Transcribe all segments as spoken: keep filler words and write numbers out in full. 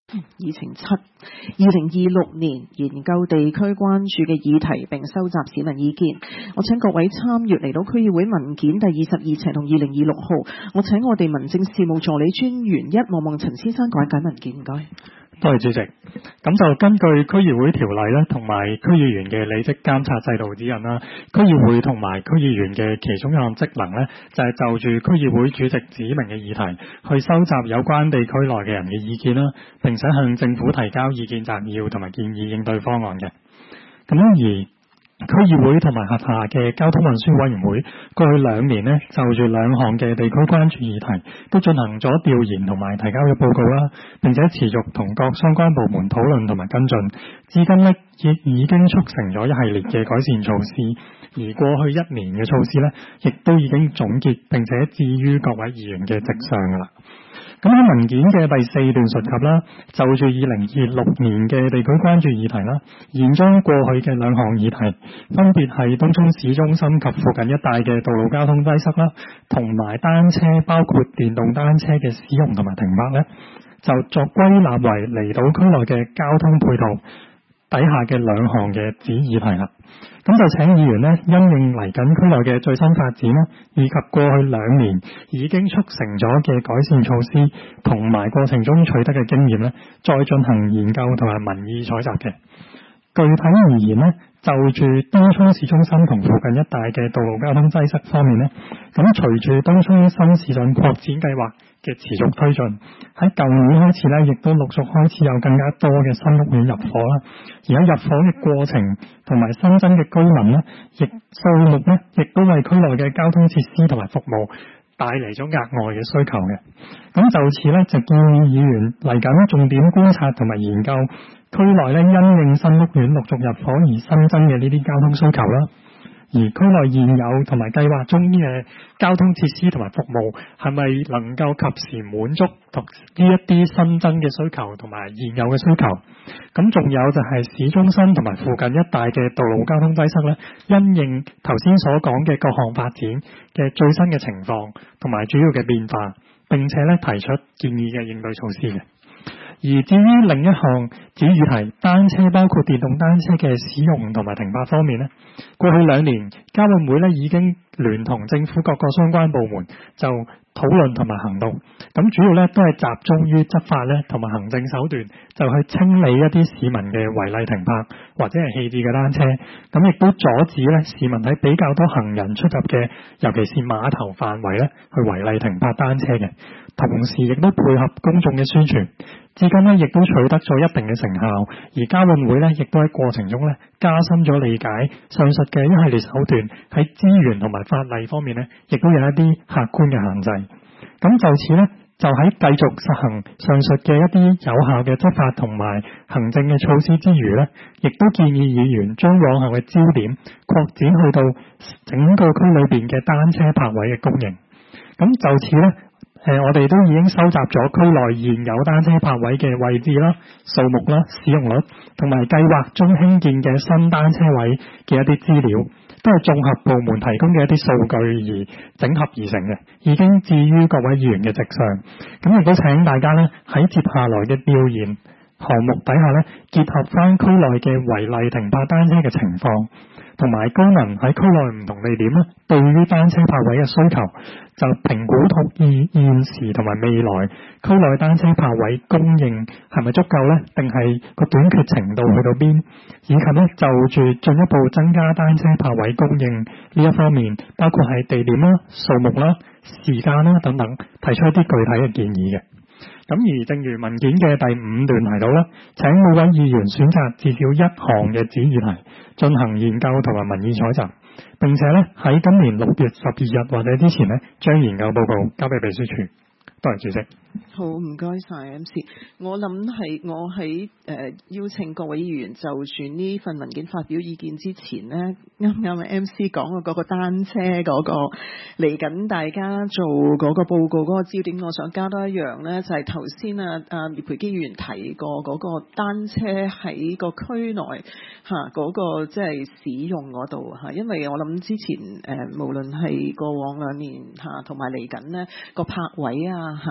議程七，二零二六年研究地區關注嘅議題並收集市民意見。我請各位參閱嚟到區議會文件第二十二冊同二零二六號。我請我哋民政事務助理專員一望望陳先生講解文件，唔該。 多謝主席。咁就根據區議會條例咧，同埋區議員嘅履職監察制度指引啦，區議會同埋區議員嘅其中一項職能咧，就係就住區議會主席指明嘅議題，去收集有關地區內嘅人嘅意見啦，並且向政府提交意見摘要同埋建議應對方案嘅。咁而區議會同埋轄下嘅交通運輸委員會過去兩年呢，就住兩項嘅地區關注議題都進行咗調研同埋提交嘅報告啦，並且持續同各相關部門討論同埋跟進，至今呢，亦已經促成咗一系列嘅改善措施，而過去一年嘅措施呢，亦都已經總結並且置於各位議員嘅席上㗎啦。咁喺文件嘅第四段述及啦，就住二零二六年嘅地區關注議題啦，現將過去嘅兩項議題，分別係東涌市中心及附近一帶嘅道路交通擠塞啦，同埋單車包括電動單車嘅使用同埋停泊咧，就作歸納為離島區內嘅交通配套底下嘅兩項嘅子議題啦。咁就請議員呢，因應嚟緊區內嘅最新發展啦，以及過去兩年已經促成咗嘅改善措施，同埋過程中取得嘅經驗呢，再進行研究同埋民意採集嘅。具體而言呢，就住東涌市中心同附近一帶嘅道路交通擠塞方面呢，咁隨住東涌新市鎮擴展計劃嘅持續推進，喺舊年開始呢，亦都陸續開始有更加多嘅新屋苑入伙啦。而喺入伙嘅過程同埋新增嘅居民呢，亦數目呢，亦都為區內嘅交通設施同埋服務帶嚟咗額外嘅需求嘅。咁就此呢，就建議議員嚟緊重點觀察同埋研究區內呢，因應新屋苑陸續入伙而新增嘅呢啲交通需求啦。而區內現有同埋計劃中嘅交通設施同埋服務係咪能夠及時滿足同呢一啲新增嘅需求同埋現有嘅需求？咁仲有就係市中心同埋附近一帶嘅道路交通擠塞咧，因應頭先所講嘅各項發展嘅最新嘅情況同埋主要嘅變化，並且咧提出建議嘅應對措施嘅。而至於另一項子議題，單車包括電動單車嘅使用同埋停泊方面呢，過去兩年交運會咧已經聯同政府各個相關部門就討論同埋行動，咁主要咧都係集中於執法咧同埋行政手段，就去清理一啲市民嘅違例停泊或者係棄置嘅單車，咁亦都阻止咧市民喺比較多行人出入嘅，尤其是碼頭範圍咧去違例停泊單車嘅，同時亦都配合公眾嘅宣傳。至今咧，亦都取得咗一定嘅成效，而交運會咧，亦都喺過程中咧，加深咗理解上述嘅一系列手段喺資源同埋法例方面咧，亦都有一啲客觀嘅限制。咁就此咧，就喺繼續實行上述嘅一啲有效嘅執法同埋行政嘅措施之餘咧，亦都建議議員將往後嘅焦點擴展去到整個區裏邊嘅單車泊位嘅供應。咁就此咧。誒、呃，我哋都已經收集咗區內現有單車泊位嘅位置啦、數目啦、使用率，同埋計劃中興建嘅新單車位嘅一啲資料，都係綜合部門提供嘅一啲數據而整合而成嘅，已經置於各位議員嘅席上。咁亦都請大家呢喺接下來嘅調研項目底下呢，結合翻區內嘅違例停泊單車嘅情況，同埋居民喺區內唔同地點咧，對於單車泊位嘅需求，就評估同現現時同埋未來區內單車泊位供應係咪足夠呢？定係個短缺程度去到邊？以及咧就住進一步增加單車泊位供應呢一方面，包括係地點啦、數目啦、時間啦等等，提出一啲具體嘅建議嘅。咁而正如文件嘅第五段提到啦，請每位議員選擇至少一項嘅子議題進行研究同埋民意採集，並且咧喺今年六月十二日或者之前咧將研究報告交俾秘書處。多謝主席。 好，唔該晒 M C。我諗係我喺誒、呃、邀請各位議員就住呢份文件發表意見之前呢，啱啱 M C 講嘅嗰個單車嗰、嗰個嚟緊，大家做嗰個報告嗰個焦點，我想加多一樣呢，就係頭先啊啊葉培基議員提過嗰個單車喺個區內嚇嗰個即係使用嗰度嚇，因為我諗之前誒、呃、無論係過往兩年嚇同埋嚟緊呢個泊位啊嚇，即係停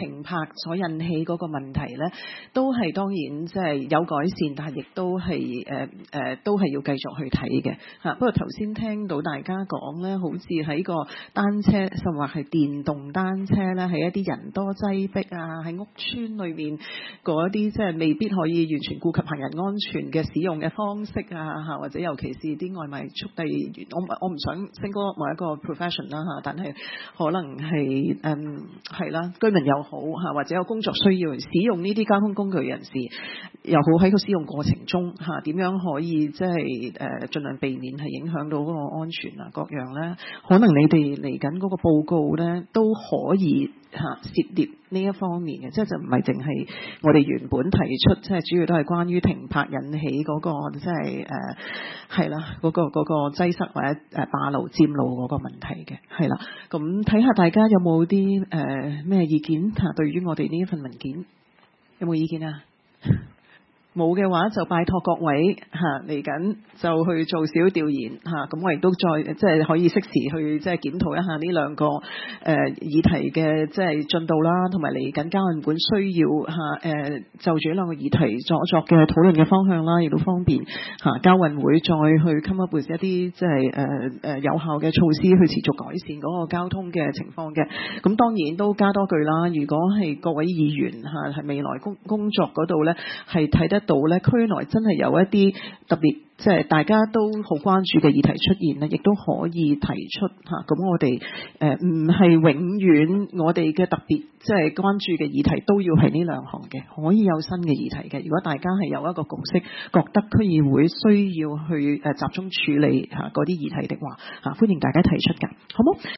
停泊所引起嗰個問題咧，都係當然即係有改善，但係亦都係誒誒都係要繼續去睇嘅嚇。不過頭先聽到大家講咧，好似喺個單車甚至係電動單車咧，喺一啲人多擠迫啊，喺屋村裏面嗰啲即係未必可以完全顧及行人安全嘅使用嘅方式啊嚇，或者尤其是啲外賣速遞員，我我唔想 single 某一個 profession 啦嚇，但係可能係誒係啦，居民又好嚇，或者有工作需要使用呢啲交通工具人士又好，喺個使用過程中嚇點樣可以即係誒盡量避免係影響到嗰個安全啊各樣咧，可能你哋嚟緊嗰個報告咧都可以嚇涉獵呢一方面嘅，即係就唔係淨係我哋原本提出，即係主要都係關於停泊引起嗰個即係誒係啦嗰個嗰個擠塞或者誒霸路佔路嗰個問題嘅，係啦。咁睇下大家有冇啲誒咩意見嚇？對於我哋呢一份文件有冇意見啊？冇嘅話就拜託各位嚇嚟緊就去做少調研嚇，咁我亦都再即係可以適時去即係檢討一下呢兩個誒、呃、議題嘅即係進度啦，同埋嚟緊交運會需要嚇誒、呃、就住呢兩個議題作作嘅討論嘅方向啦，亦都方便嚇交運會再去 come up with 一啲即係誒誒有效嘅措施去持續改善嗰個交通嘅情況嘅。咁當然都加多句啦，如果係各位議員嚇係未來工工作嗰度咧係睇得到咧，區內真係有一啲特別即係大家都好關注嘅議題出現咧，亦都可以提出嚇。咁我哋誒唔係永遠我哋嘅特別即係關注嘅議題都要係呢兩項嘅，可以有新嘅議題嘅。如果大家係有一個共識，覺得區議會需要去誒集中處理嚇嗰啲議題的話嚇，歡迎大家提出㗎，好冇？